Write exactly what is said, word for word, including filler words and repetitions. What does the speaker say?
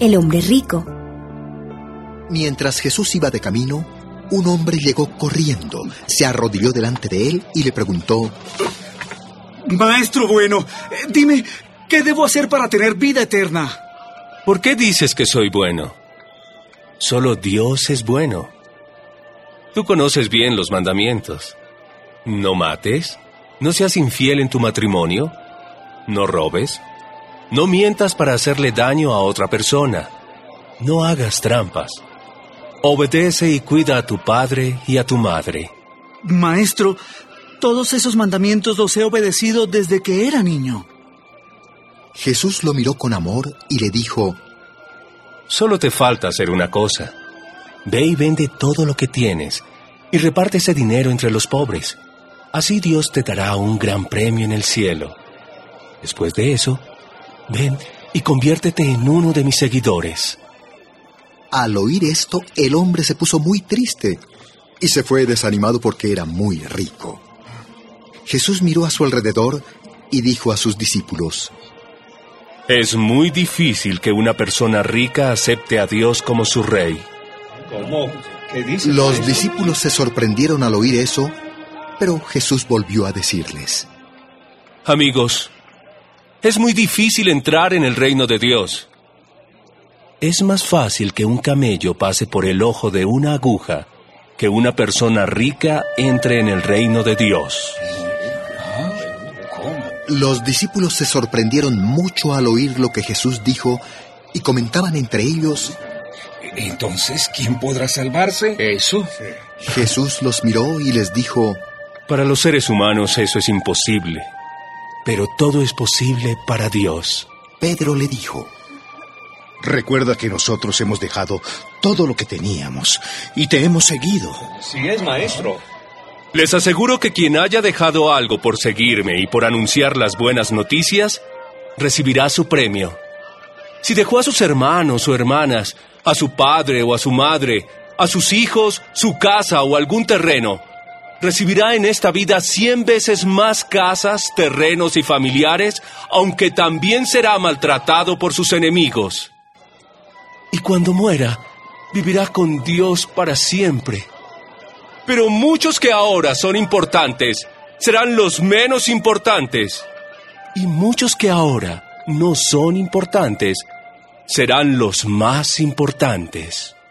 el hombre rico. Mientras Jesús iba de camino, un hombre llegó corriendo, se arrodilló delante de él y le preguntó: Maestro bueno, dime, ¿qué debo hacer para tener vida eterna? ¿Por qué dices que soy bueno? Solo Dios es bueno. Tú conoces bien los mandamientos. No mates, no seas infiel en tu matrimonio, no robes, no mientas para hacerle daño a otra persona, no hagas trampas. Obedece y cuida a tu padre y a tu madre. Maestro, todos esos mandamientos los he obedecido desde que era niño. Jesús lo miró con amor y le dijo: Solo te falta hacer una cosa. Ve y vende todo lo que tienes y reparte ese dinero entre los pobres. Así Dios te dará un gran premio en el cielo. Después de eso, ven y conviértete en uno de mis seguidores. Al oír esto, el hombre se puso muy triste y se fue desanimado porque era muy rico. Jesús miró a su alrededor y dijo a sus discípulos: Es muy difícil que una persona rica acepte a Dios como su rey. ¿Cómo? ¿Qué dice? Los discípulos se sorprendieron al oír eso, pero Jesús volvió a decirles: Amigos, es muy difícil entrar en el reino de Dios. Es más fácil que un camello pase por el ojo de una aguja que una persona rica entre en el reino de Dios. Los discípulos se sorprendieron mucho al oír lo que Jesús dijo y comentaban entre ellos: Entonces, ¿quién podrá salvarse? ¿Eso? Jesús los miró y les dijo: Para los seres humanos eso es imposible, pero todo es posible para Dios. Pedro le dijo: Recuerda que nosotros hemos dejado todo lo que teníamos y te hemos seguido. Sí es, maestro. Les aseguro que quien haya dejado algo por seguirme y por anunciar las buenas noticias, recibirá su premio. Si dejó a sus hermanos o hermanas, a su padre o a su madre, a sus hijos, su casa o algún terreno, recibirá en esta vida cien veces más casas, terrenos y familiares, aunque también será maltratado por sus enemigos. Y cuando muera, vivirá con Dios para siempre. Pero muchos que ahora son importantes serán los menos importantes. Y muchos que ahora no son importantes serán los más importantes.